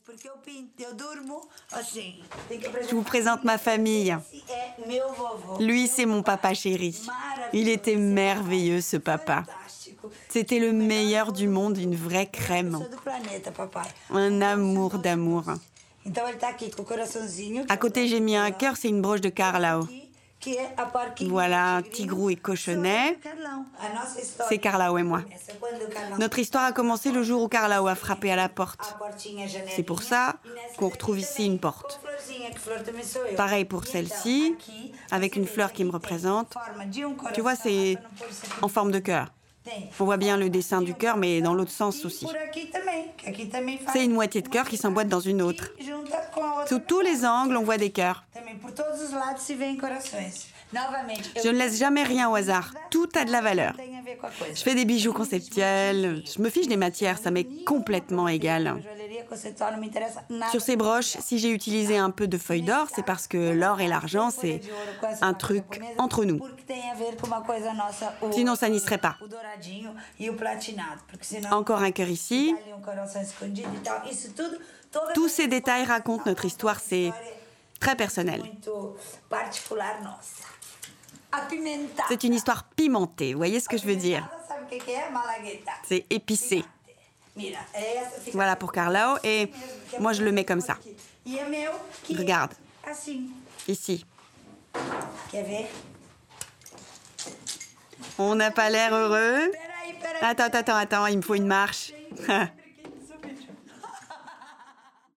Je vous présente ma famille. Lui, c'est mon papa chéri. Il était merveilleux, ce papa. C'était le meilleur du monde, une vraie crème. Un amour d'amour. À côté, j'ai mis un cœur, c'est une broche de Carlao. Voilà, Tigrou et Cochonnet. C'est Carlao et moi. Notre histoire a commencé le jour où Carlao a frappé à la porte. C'est pour ça qu'on retrouve ici une porte. Pareil pour celle-ci, avec une fleur qui me représente. Tu vois, c'est en forme de cœur. On voit bien le dessin du cœur, mais dans l'autre sens aussi. C'est une moitié de cœur qui s'emboîte dans une autre. Sous tous les angles, on voit des cœurs. Je ne laisse jamais rien au hasard. Tout a de la valeur. Je fais des bijoux conceptuels. Je me fiche des matières, ça m'est complètement égal. Sur ces broches, si j'ai utilisé un peu de feuilles d'or, c'est parce que l'or et l'argent, c'est un truc entre nous. Sinon, ça n'y serait pas. Encore un cœur ici. Tous ces détails racontent notre histoire, c'est très personnel. C'est une histoire pimentée, vous voyez ce que je veux dire? C'est épicé. Voilà pour Carlao, et moi je le mets comme ça. Regarde, ici. On n'a pas l'air heureux? Attends, il me faut une marche.